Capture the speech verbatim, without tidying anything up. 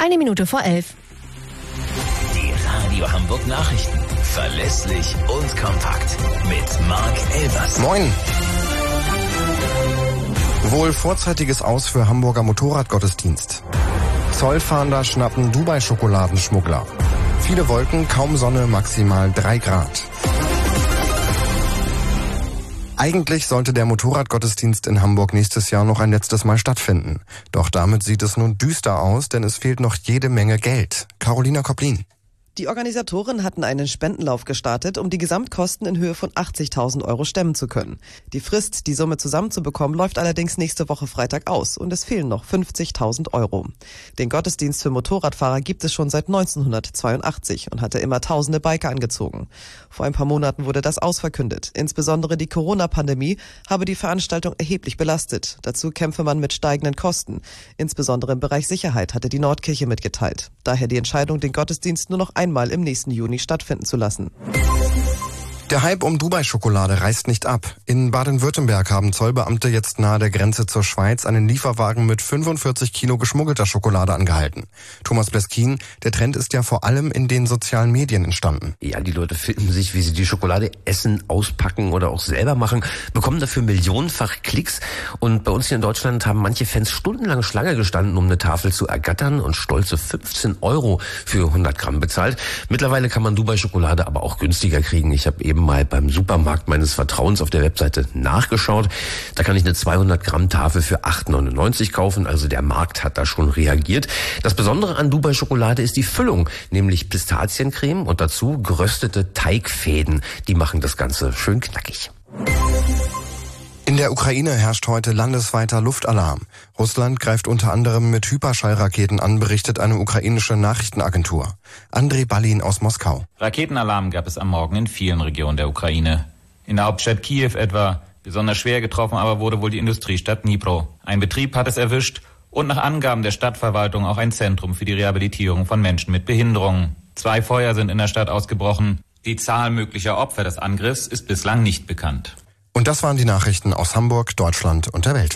Eine Minute vor elf. Die Radio Hamburg Nachrichten. Verlässlich und kompakt. Mit Marc Elvers. Moin. Wohl vorzeitiges Aus für Hamburger Motorradgottesdienst. Zollfahnder schnappen Dubai-Schokoladenschmuggler. Viele Wolken, kaum Sonne, maximal drei Grad. Eigentlich sollte der Motorradgottesdienst in Hamburg nächstes Jahr noch ein letztes Mal stattfinden. Doch damit sieht es nun düster aus, denn es fehlt noch jede Menge Geld. Carolina Koplin. Die Organisatoren hatten einen Spendenlauf gestartet, um die Gesamtkosten in Höhe von achtzigtausend Euro stemmen zu können. Die Frist, die Summe zusammenzubekommen, läuft allerdings nächste Woche Freitag aus und es fehlen noch fünfzigtausend Euro. Den Gottesdienst für Motorradfahrer gibt es schon seit neunzehnhundertzweiundachtzig und hatte immer tausende Biker angezogen. Vor ein paar Monaten wurde das ausverkündet. Insbesondere die Corona-Pandemie habe die Veranstaltung erheblich belastet. Dazu kämpfe man mit steigenden Kosten. Insbesondere im Bereich Sicherheit, hatte die Nordkirche mitgeteilt. Daher die Entscheidung, den Gottesdienst nur noch einmal im nächsten Juni stattfinden zu lassen. Der Hype um Dubai-Schokolade reißt nicht ab. In Baden-Württemberg haben Zollbeamte jetzt nahe der Grenze zur Schweiz einen Lieferwagen mit fünfundvierzig Kilo geschmuggelter Schokolade angehalten. Thomas Bleskin, der Trend ist ja vor allem in den sozialen Medien entstanden. Ja, die Leute filmen sich, wie sie die Schokolade essen, auspacken oder auch selber machen, bekommen dafür millionenfach Klicks. Und bei uns hier in Deutschland haben manche Fans stundenlang Schlange gestanden, um eine Tafel zu ergattern und stolze fünfzehn Euro für hundert Gramm bezahlt. Mittlerweile kann man Dubai-Schokolade aber auch günstiger kriegen. Ich habe eben mal beim Supermarkt meines Vertrauens auf der Webseite nachgeschaut. Da kann ich eine zweihundert Gramm Tafel für acht neunundneunzig kaufen. Also der Markt hat da schon reagiert. Das Besondere an Dubai-Schokolade ist die Füllung, nämlich Pistaziencreme und dazu geröstete Teigfäden. Die machen das Ganze schön knackig. In der Ukraine herrscht heute landesweiter Luftalarm. Russland greift unter anderem mit Hyperschallraketen an, berichtet eine ukrainische Nachrichtenagentur. Andrei Balin aus Moskau. Raketenalarm gab es am Morgen in vielen Regionen der Ukraine. In der Hauptstadt Kiew etwa. Besonders schwer getroffen aber wurde wohl die Industriestadt Dnipro. Ein Betrieb hat es erwischt und nach Angaben der Stadtverwaltung auch ein Zentrum für die Rehabilitierung von Menschen mit Behinderungen. Zwei Feuer sind in der Stadt ausgebrochen. Die Zahl möglicher Opfer des Angriffs ist bislang nicht bekannt. Und das waren die Nachrichten aus Hamburg, Deutschland und der Welt.